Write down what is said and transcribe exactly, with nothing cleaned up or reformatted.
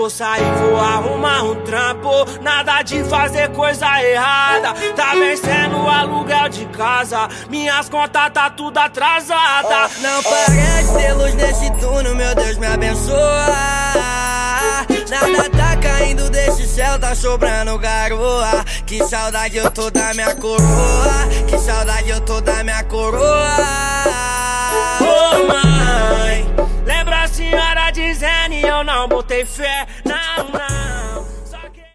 Vou sair, vou arrumar um trampo, nada de fazer coisa errada. Tá vencendo o aluguel de casa, minhas contas tá tudo atrasada. Não parece ter luz nesse túnel, meu Deus me abençoa. Nada tá caindo desse céu, tá sobrando garoa. Que saudade eu tô da minha coroa, que saudade eu tô da minha coroa. Ô mãe, lembra a senhora dizendo e eu não botei fé.